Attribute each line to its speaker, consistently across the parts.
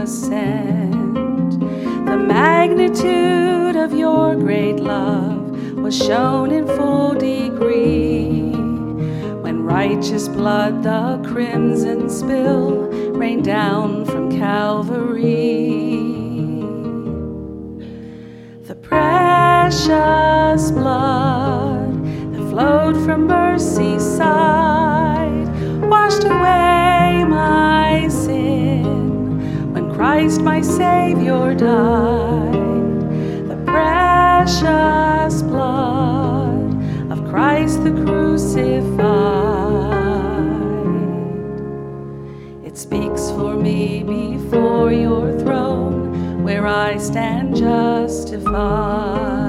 Speaker 1: ascend. The magnitude of your great love was shown in full degree, when righteous blood, the crimson spill, rained down from Calvary. The precious blood that flowed from mercy's side washed away my sin when Christ my Savior died. The precious blood of Christ the crucified. It speaks for me before your throne, where I stand justified.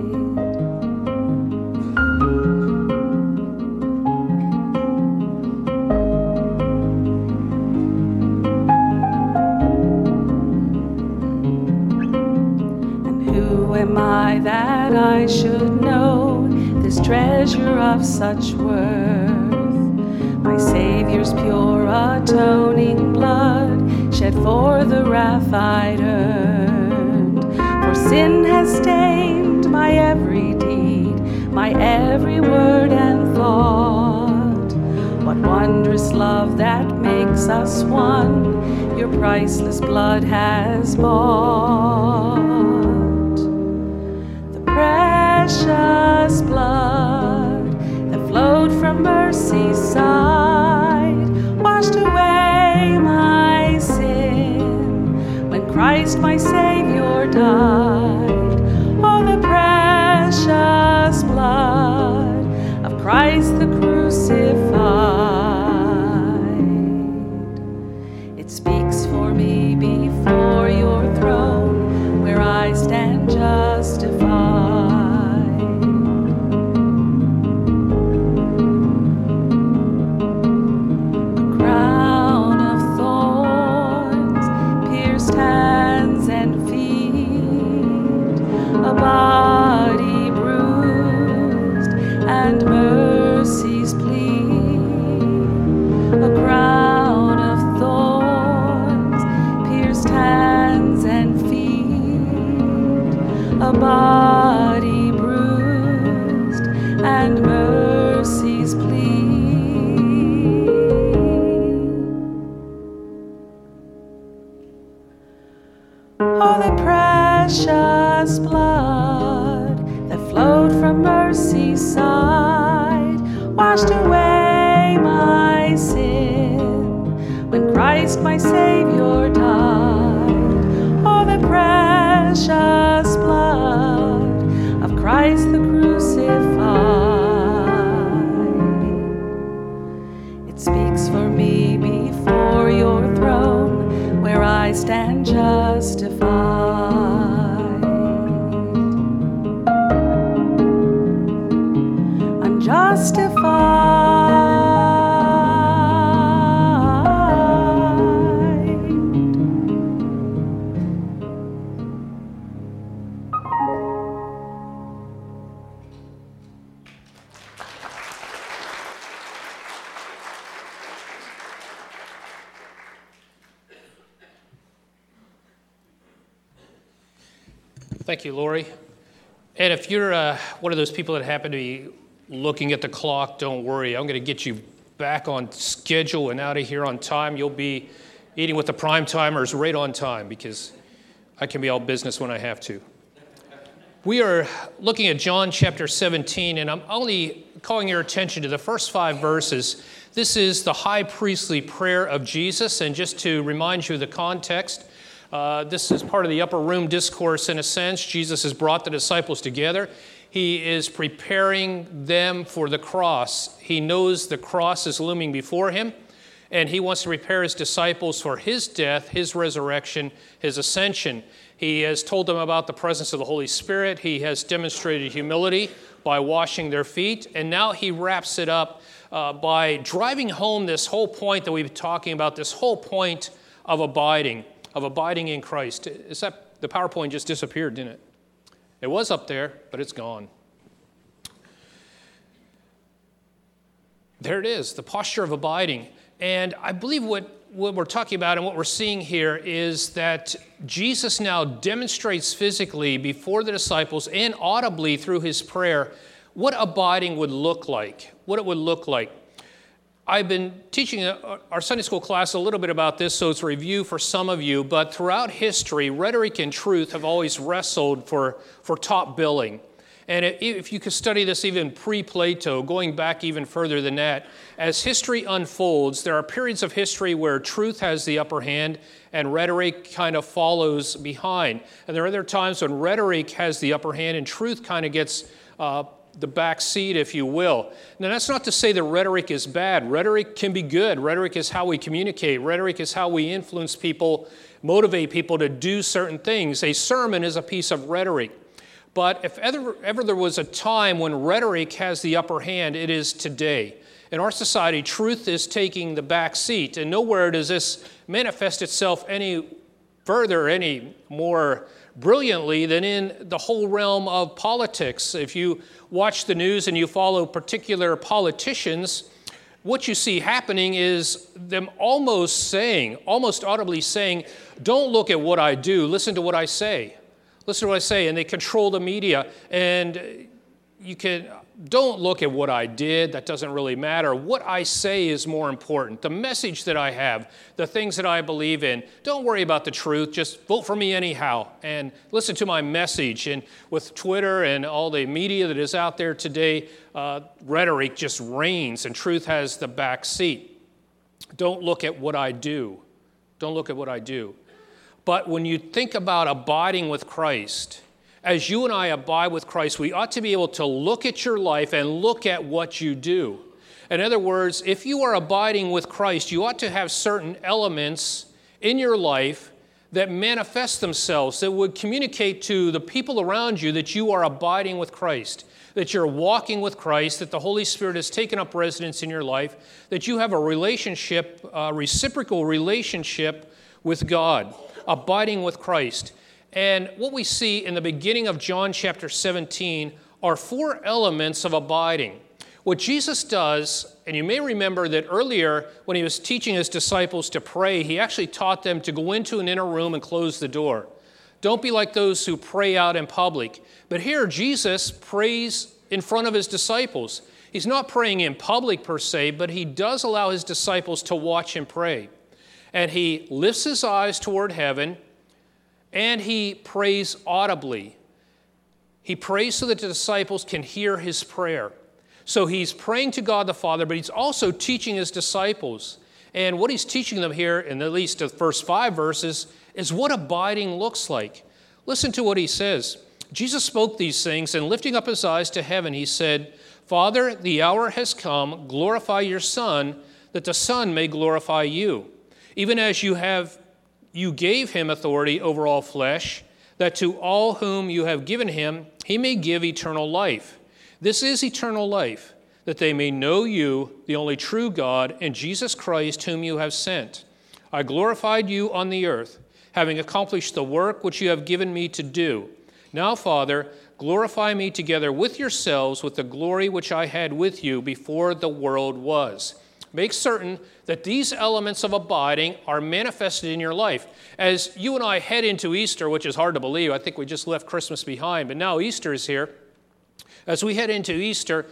Speaker 1: Am I that I should know this treasure of such worth? My Savior's pure atoning blood shed for the wrath I'd earned. For sin has stained my every deed, my every word and thought. What wondrous love that makes us one, your priceless blood has bought. Precious blood that flowed from mercy's side washed away my sin when Christ my Savior died. Oh, the precious blood of Christ the crucified. It speaks for me before your throne, where I stand justified. A body bruised and mercy's plea, a crown of thorns, pierced hands and feet, a body bruised and mercy's plea. Oh, the precious blood that flowed from mercy's side washed away my sin when Christ my Savior died. Oh, the precious blood of Christ the crucified. It speaks for me before your throne, where I stand justified.
Speaker 2: Thank you, Lori. And if you're one of those people that happen to be looking at the clock, don't worry. I'm going to get you back on schedule and out of here on time. You'll be eating with the prime timers right on time, because I can be all business when I have to. We are looking at John chapter 17, and I'm only calling your attention to the first 5 verses. This is the high priestly prayer of Jesus, and just to remind you of the context, this is part of the upper room discourse in a sense. Jesus has brought the disciples together. He is preparing them for the cross. He knows the cross is looming before him, and he wants to prepare his disciples for his death, his resurrection, his ascension. He has told them about the presence of the Holy Spirit. He has demonstrated humility by washing their feet, and now he wraps it up by driving home this whole point that we've been talking about, this whole point of abiding in Christ. Is that the PowerPoint just disappeared, didn't it? It was up there, but it's gone. There it is, the posture of abiding. And I believe what what we're talking about and what we're seeing here is that Jesus now demonstrates physically before the disciples and audibly through his prayer what abiding would look like, what it would look like. I've been teaching our Sunday school class a little bit about this, so it's a review for some of you, but throughout history, rhetoric and truth have always wrestled for top billing. And if you could study this even pre-Plato, going back even further than that, as history unfolds, there are periods of history where truth has the upper hand and rhetoric kind of follows behind. And there are other times when rhetoric has the upper hand and truth kind of gets the back seat, if you will. Now, that's not to say that rhetoric is bad. Rhetoric can be good. Rhetoric is how we communicate. Rhetoric is how we influence people, motivate people to do certain things. A sermon is a piece of rhetoric. But if ever there was a time when rhetoric has the upper hand, it is today. In our society, truth is taking the back seat, and nowhere does this manifest itself any further, any more brilliantly than in the whole realm of politics. If you watch the news and you follow particular politicians, what you see happening is them almost audibly saying, don't look at what I do, listen to what I say. Listen to what I say, and they control the media. And don't look at what I did, that doesn't really matter. What I say is more important. The message that I have, the things that I believe in. Don't worry about the truth, just vote for me anyhow and listen to my message. And with Twitter and all the media that is out there today, rhetoric just reigns and truth has the back seat. Don't look at what I do. Don't look at what I do. But when you think about abiding with Christ, as you and I abide with Christ, we ought to be able to look at your life and look at what you do. In other words, if you are abiding with Christ, you ought to have certain elements in your life that manifest themselves, that would communicate to the people around you that you are abiding with Christ, that you're walking with Christ, that the Holy Spirit has taken up residence in your life, that you have a relationship, a reciprocal relationship with God, abiding with Christ. And what we see in the beginning of John chapter 17 are four elements of abiding. What Jesus does, and you may remember that earlier when he was teaching his disciples to pray, he actually taught them to go into an inner room and close the door. Don't be like those who pray out in public. But here Jesus prays in front of his disciples. He's not praying in public per se, but he does allow his disciples to watch him pray. And he lifts his eyes toward heaven, and he prays audibly. He prays so that the disciples can hear his prayer. So he's praying to God the Father, but he's also teaching his disciples. And what he's teaching them here, in at least the first 5 verses, is what abiding looks like. Listen to what he says. Jesus spoke these things, and lifting up his eyes to heaven, he said, Father, the hour has come, glorify your Son, that the Son may glorify you. Even as you gave him authority over all flesh, that to all whom you have given him, he may give eternal life. This is eternal life, that they may know you, the only true God, and Jesus Christ, whom you have sent. I glorified you on the earth, having accomplished the work which you have given me to do. Now, Father, glorify me together with yourselves with the glory which I had with you before the world was. Make certain that these elements of abiding are manifested in your life. As you and I head into Easter, which is hard to believe, I think we just left Christmas behind, but now Easter is here. As we head into Easter,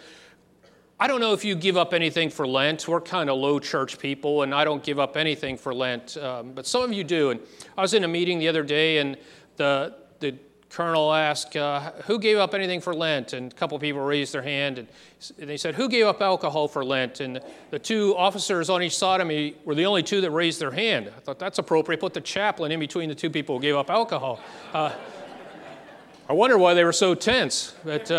Speaker 2: I don't know if you give up anything for Lent. We're kind of low church people, and I don't give up anything for Lent, but some of you do. And I was in a meeting the other day, and the colonel asked, who gave up anything for Lent? And a couple of people raised their hand, and they said, who gave up alcohol for Lent? And the 2 officers on each side of me were the only 2 that raised their hand. I thought, that's appropriate. Put the chaplain in between the 2 people who gave up alcohol. I wonder why they were so tense. But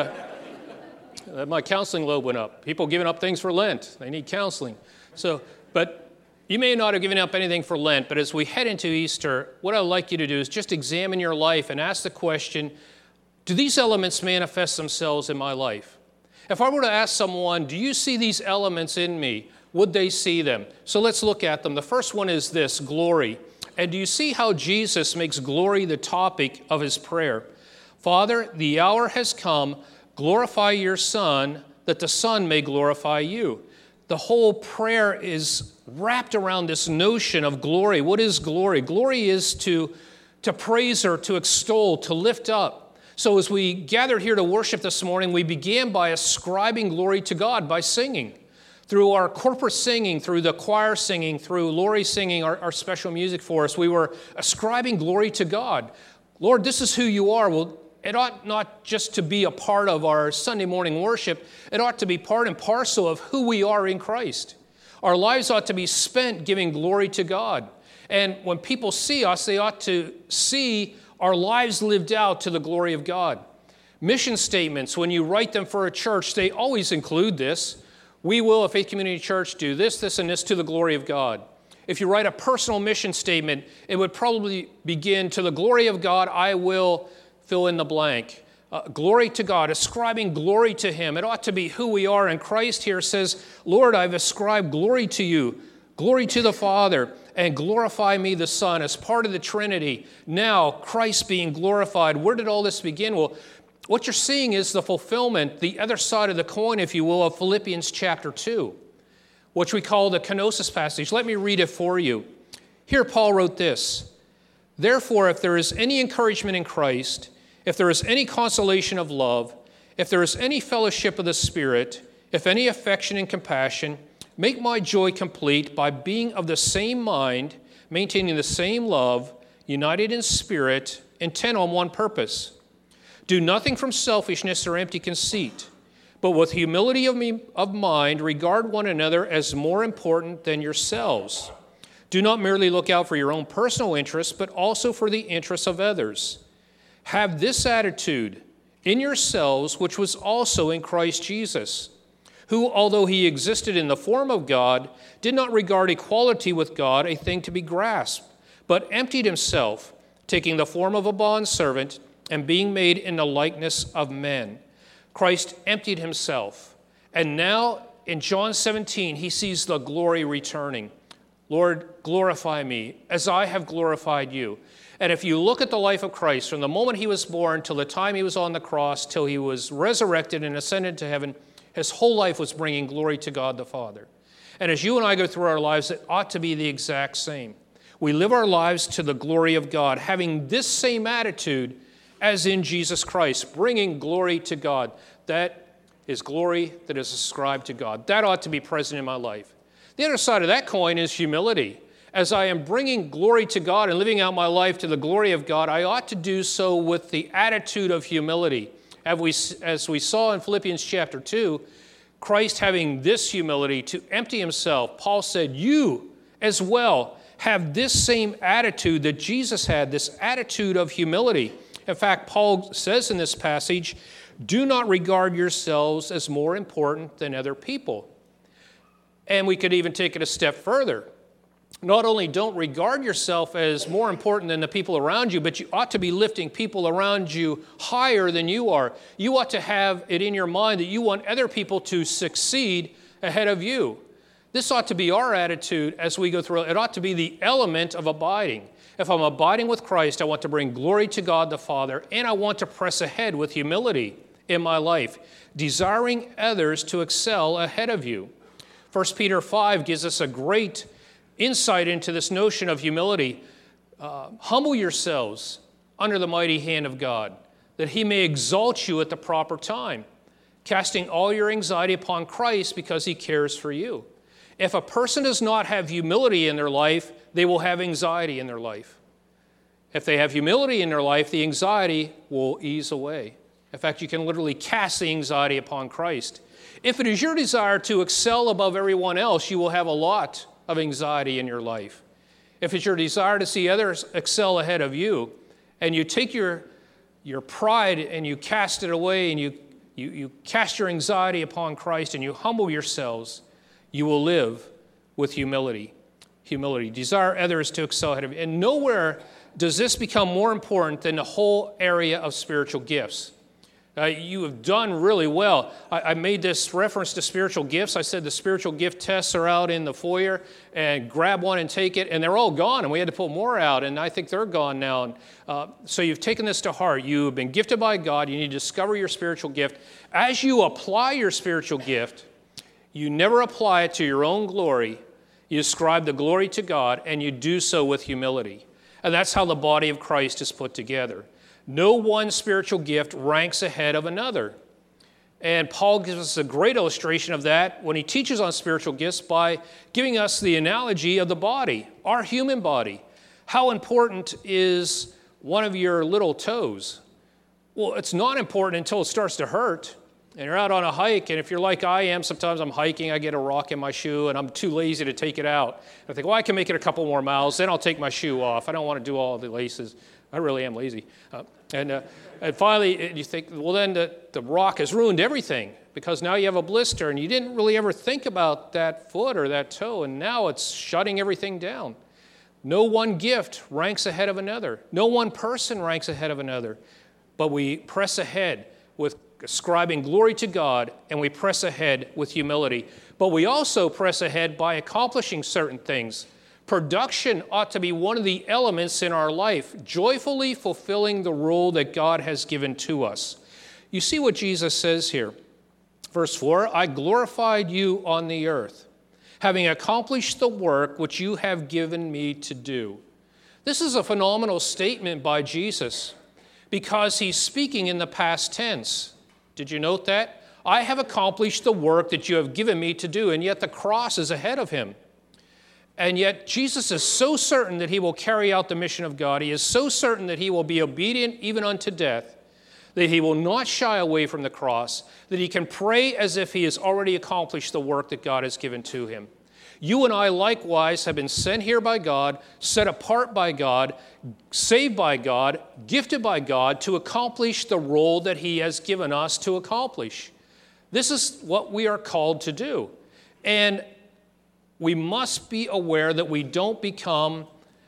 Speaker 2: my counseling lobe went up. People giving up things for Lent. They need counseling. But you may not have given up anything for Lent, but as we head into Easter, what I'd like you to do is just examine your life and ask the question, do these elements manifest themselves in my life? If I were to ask someone, do you see these elements in me? Would they see them? So let's look at them. The first one is this, glory. And do you see how Jesus makes glory the topic of his prayer? Father, the hour has come. Glorify your Son, that the Son may glorify you. the whole prayer is wrapped around this notion of glory. What is glory? Glory is to praise or to extol, to lift up. So as we gathered here to worship this morning, we began by ascribing glory to God by singing. Through our corporate singing, through the choir singing, through Lori singing our special music for us, we were ascribing glory to God. Lord, this is who you are. Well, it ought not just to be a part of our Sunday morning worship. It ought to be part and parcel of who we are in Christ. Our lives ought to be spent giving glory to God. And when people see us, they ought to see our lives lived out to the glory of God. Mission statements, when you write them for a church, they always include this. We will, at Faith Community Church, do this, this, and this to the glory of God. If you write a personal mission statement, it would probably begin, to the glory of God, I will fill in the blank. Glory to God, ascribing glory to Him. It ought to be who we are. And Christ here says, Lord, I've ascribed glory to you, glory to the Father, and glorify me the Son as part of the Trinity. Now, Christ being glorified. Where did all this begin? Well, what you're seeing is the fulfillment, the other side of the coin, if you will, of Philippians chapter 2, which we call the kenosis passage. Let me read it for you. Here Paul wrote this, therefore, if there is any encouragement in Christ, if there is any consolation of love, if there is any fellowship of the Spirit, if any affection and compassion, make my joy complete by being of the same mind, maintaining the same love, united in spirit, intent on one purpose. Do nothing from selfishness or empty conceit, but with humility of mind, regard one another as more important than yourselves. Do not merely look out for your own personal interests, but also for the interests of others. Have this attitude in yourselves, which was also in Christ Jesus, who, although he existed in the form of God, did not regard equality with God a thing to be grasped, but emptied himself, taking the form of a bondservant and being made in the likeness of men. Christ emptied himself. And now in John 17, he sees the glory returning. Lord, glorify me as I have glorified you. And if you look at the life of Christ, from the moment he was born till the time he was on the cross, till he was resurrected and ascended to heaven, his whole life was bringing glory to God the Father. And as you and I go through our lives, it ought to be the exact same. We live our lives to the glory of God, having this same attitude as in Jesus Christ, bringing glory to God. That is glory that is ascribed to God. That ought to be present in my life. The other side of that coin is humility. As I am bringing glory to God and living out my life to the glory of God, I ought to do so with the attitude of humility. As we saw in Philippians chapter 2, Christ having this humility to empty himself, Paul said, you as well have this same attitude that Jesus had, this attitude of humility. In fact, Paul says in this passage, do not regard yourselves as more important than other people. And we could even take it a step further. Not only don't regard yourself as more important than the people around you, but you ought to be lifting people around you higher than you are. You ought to have it in your mind that you want other people to succeed ahead of you. This ought to be our attitude as we go through. It ought to be the element of abiding. If I'm abiding with Christ, I want to bring glory to God the Father, and I want to press ahead with humility in my life, desiring others to excel ahead of you. 1 Peter 5 gives us a great insight into this notion of humility. Humble yourselves under the mighty hand of God, that he may exalt you at the proper time, casting all your anxiety upon Christ because he cares for you. If a person does not have humility in their life, they will have anxiety in their life. If they have humility in their life, the anxiety will ease away. In fact, you can literally cast the anxiety upon Christ. If it is your desire to excel above everyone else, you will have a lot of anxiety in your life. If it's your desire to see others excel ahead of you, and you take your pride and you cast it away, and you cast your anxiety upon Christ and you humble yourselves, you will live with humility. Humility. Desire others to excel ahead of you. And nowhere does this become more important than the whole area of spiritual gifts. You have done really well. I made this reference to spiritual gifts. I said the spiritual gift tests are out in the foyer, and grab one and take it, and they're all gone, and we had to put more out, and I think they're gone now. So you've taken this to heart. You have been gifted by God. You need to discover your spiritual gift. As you apply your spiritual gift, You never apply it to your own glory. You ascribe the glory to God, and you do so with humility. And that's how the body of Christ is put together. No one spiritual gift ranks ahead of another. And Paul gives us a great illustration of that when he teaches on spiritual gifts by giving us the analogy of the body, our human body. How important is one of your little toes? Well, it's not important until it starts to hurt. And you're out on a hike, and if you're like I am, sometimes I'm hiking, I get a rock in my shoe, and I'm too lazy to take it out. I think, well, I can make it a couple more miles, then I'll take my shoe off. I don't want to do all the laces. I really am lazy. And finally, you think, well, then the rock has ruined everything, because now you have a blister, and you didn't really ever think about that foot or that toe, and now it's shutting everything down. No one gift ranks ahead of another. No one person ranks ahead of another. But we press ahead with ascribing glory to God, and we press ahead with humility. But we also press ahead by accomplishing certain things. Production ought to be one of the elements in our life, joyfully fulfilling the role that God has given to us. You see what Jesus says here. Verse 4, I glorified you on the earth, having accomplished the work which you have given me to do. This is a phenomenal statement by Jesus because he's speaking in the past tense. Did you note that? I have accomplished the work that you have given me to do, and yet the cross is ahead of him. And yet Jesus is so certain that he will carry out the mission of God. He is so certain that he will be obedient even unto death, that he will not shy away from the cross, that he can pray as if he has already accomplished the work that God has given to him. You and I likewise have been sent here by God, set apart by God, saved by God, gifted by God to accomplish the role that he has given us to accomplish. This is what we are called to do. And we must be aware that we don't become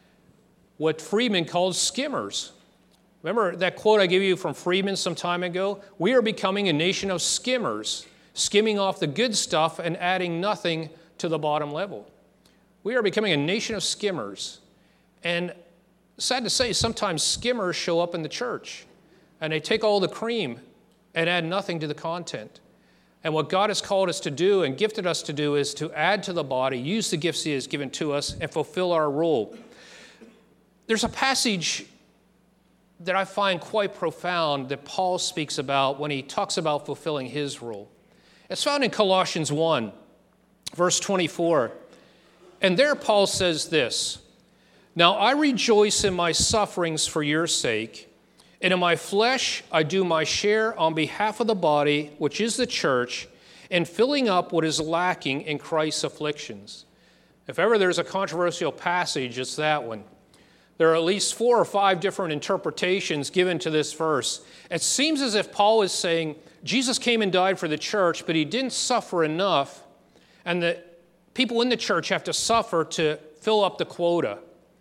Speaker 2: what Friedman calls skimmers. Remember that quote I gave you from Friedman some time ago? We are becoming a nation of skimmers, skimming off the good stuff and adding nothing to the bottom level. We are becoming a nation of skimmers. And sad to say, sometimes skimmers show up in the church and they take all the cream and add nothing to the content. And what God has called us to do and gifted us to do is to add to the body, use the gifts he has given to us, and fulfill our role. There's a passage that I find quite profound that Paul speaks about when he talks about fulfilling his role. It's found in Colossians 1. Verse 24, and there Paul says this, now I rejoice in my sufferings for your sake, and in my flesh I do my share on behalf of the body, which is the church, in filling up what is lacking in Christ's afflictions. If ever there's a controversial passage, it's that one. There are at least 4 or 5 different interpretations given to this verse. It seems as if Paul is saying, Jesus came and died for the church, but he didn't suffer enough, and the people in the church have to suffer to fill up the quota.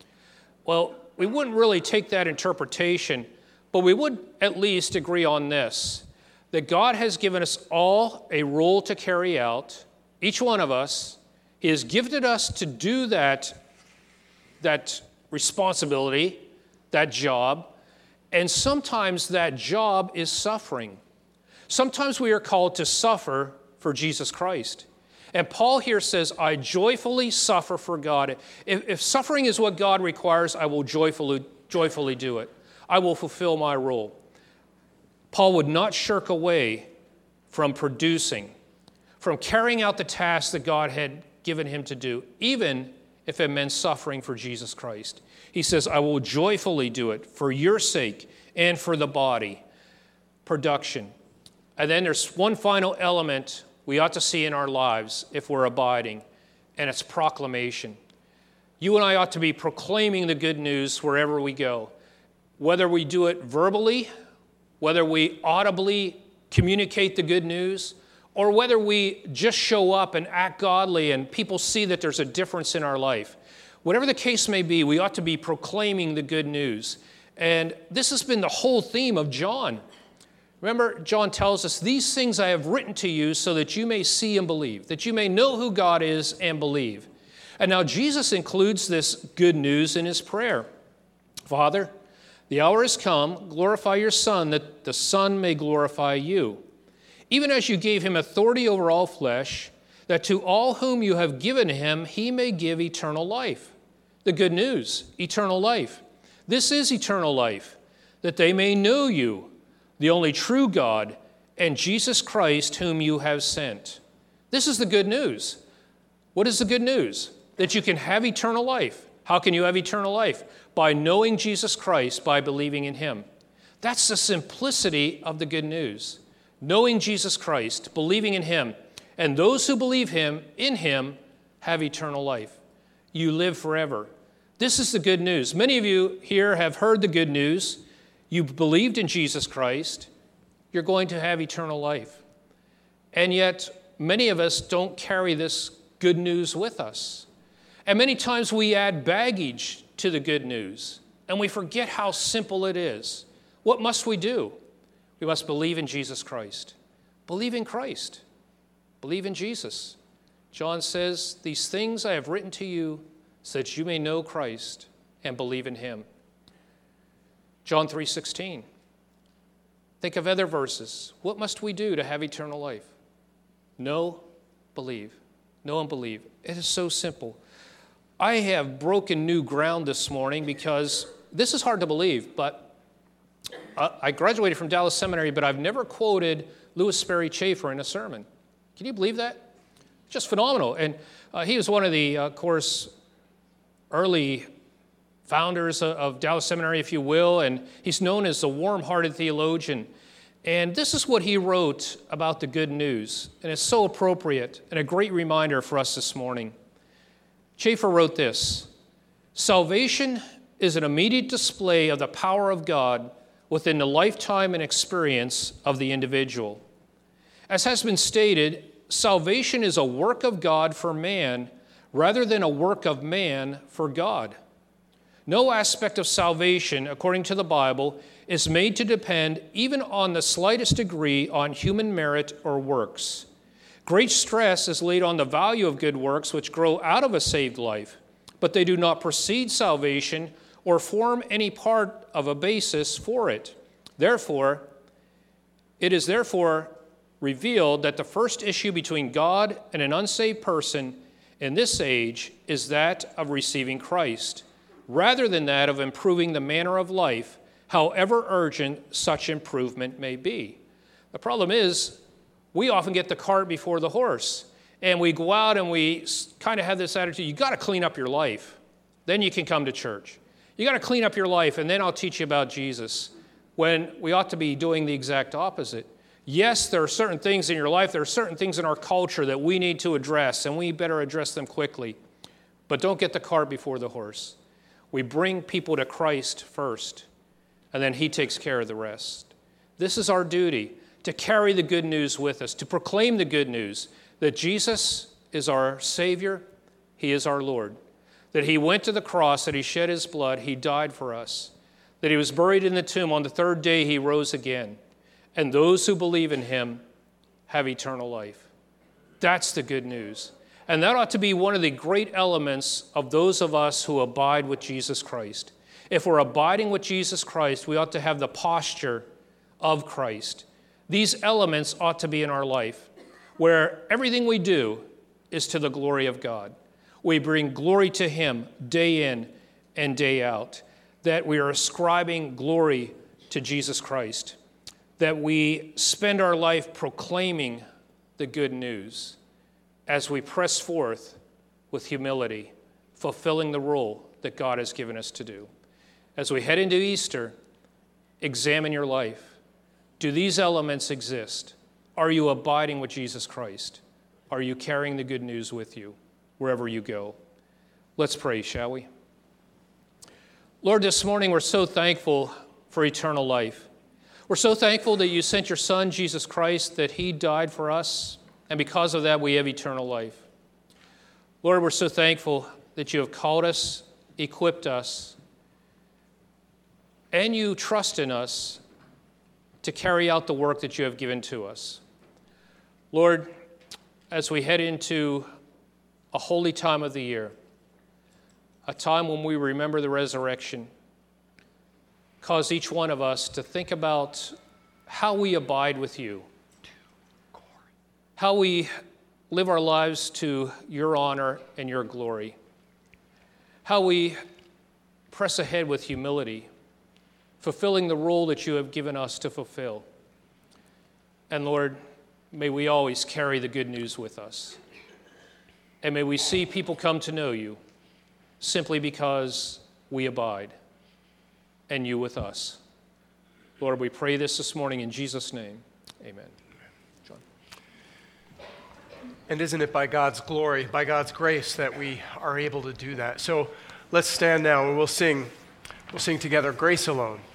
Speaker 2: Well, we wouldn't really take that interpretation, but we would at least agree on this, that God has given us all a role to carry out, each one of us. He has gifted us to do that responsibility, that job, and sometimes that job is suffering. Sometimes we are called to suffer for Jesus Christ. And Paul here says, I joyfully suffer for God. If suffering is what God requires, I will joyfully do it. I will fulfill my role. Paul would not shirk away from producing, from carrying out the task that God had given him to do, even if it meant suffering for Jesus Christ. He says, I will joyfully do it for your sake and for the body. Production. And then there's one final element we ought to see in our lives if we're abiding, and it's proclamation. You and I ought to be proclaiming the good news wherever we go, whether we do it verbally, whether we audibly communicate the good news, or whether we just show up and act godly and people see that there's a difference in our life. Whatever the case may be, we ought to be proclaiming the good news. And this has been the whole theme of John. Remember, John tells us, these things I have written to you so that you may see and believe, that you may know who God is and believe. And now Jesus includes this good news in his prayer. Father, the hour has come, glorify your Son, that the Son may glorify you. Even as you gave him authority over all flesh, that to all whom you have given him, he may give eternal life. The good news, eternal life. This is eternal life, that they may know you, the only true God, and Jesus Christ, whom you have sent. This is the good news. What is the good news? That you can have eternal life. How can you have eternal life? By knowing Jesus Christ, by believing in him. That's the simplicity of the good news. Knowing Jesus Christ, believing in him, and those who believe in him have eternal life. You live forever. This is the good news. Many of you here have heard the good news. You believed in Jesus Christ. You're going to have eternal life. And yet, many of us don't carry this good news with us. And many times we add baggage to the good news, and we forget how simple it is. What must we do? We must believe in Jesus Christ. Believe in Christ. Believe in Jesus. John says, "These things I have written to you so that you may know Christ and believe in him." John 3:16. Think of other verses. What must we do to have eternal life? Know, believe. Know and believe. It is so simple. I have broken new ground this morning because this is hard to believe, but I graduated from Dallas Seminary, but I've never quoted Louis Sperry Chafer in a sermon. Can you believe that? Just phenomenal. And he was one of the, of course, early founders of Dallas Seminary, if you will, and he's known as the warm-hearted theologian. And this is what he wrote about the good news, and it's so appropriate and a great reminder for us this morning. Chafer wrote this: "Salvation is an immediate display of the power of God within the lifetime and experience of the individual. As has been stated, salvation is a work of God for man rather than a work of man for God. No aspect of salvation, according to the Bible, is made to depend even on the slightest degree on human merit or works. Great stress is laid on the value of good works which grow out of a saved life, but they do not precede salvation or form any part of a basis for it. Therefore, it is revealed that the first issue between God and an unsaved person in this age is that of receiving Christ, rather than that of improving the manner of life, however urgent such improvement may be." The problem is, we often get the cart before the horse, and we go out and we kind of have this attitude, you got to clean up your life, then you can come to church. You got to clean up your life, and then I'll teach you about Jesus, when we ought to be doing the exact opposite. Yes, there are certain things in your life, there are certain things in our culture that we need to address, and we better address them quickly. But don't get the cart before the horse. We bring people to Christ first, and then he takes care of the rest. This is our duty, to carry the good news with us, to proclaim the good news that Jesus is our Savior, he is our Lord, that he went to the cross, that he shed his blood, he died for us, that he was buried in the tomb, on the third day he rose again, and those who believe in him have eternal life. That's the good news. And that ought to be one of the great elements of those of us who abide with Jesus Christ. If we're abiding with Jesus Christ, we ought to have the posture of Christ. These elements ought to be in our life, where everything we do is to the glory of God. We bring glory to him day in and day out, that we are ascribing glory to Jesus Christ, that we spend our life proclaiming the good news as we press forth with humility, fulfilling the role that God has given us to do. As we head into Easter, examine your life. Do these elements exist? Are you abiding with Jesus Christ? Are you carrying the good news with you wherever you go? Let's pray, shall we? Lord, this morning we're so thankful for eternal life. We're so thankful that you sent your Son, Jesus Christ, that he died for us, and because of that we have eternal life. Lord, we're so thankful that you have called us, equipped us, and you trust in us to carry out the work that you have given to us. Lord, as we head into a holy time of the year, a time when we remember the resurrection, cause each one of us to think about how we abide with you, how we live our lives to your honor and your glory. How we press ahead with humility, fulfilling the role that you have given us to fulfill. And Lord, may we always carry the good news with us. And may we see people come to know you simply because we abide and you with us. Lord, we pray this morning in Jesus' name. Amen. John.
Speaker 3: And isn't it by God's glory, by God's grace that we are able to do that? So let's stand now and we'll sing together, Grace Alone.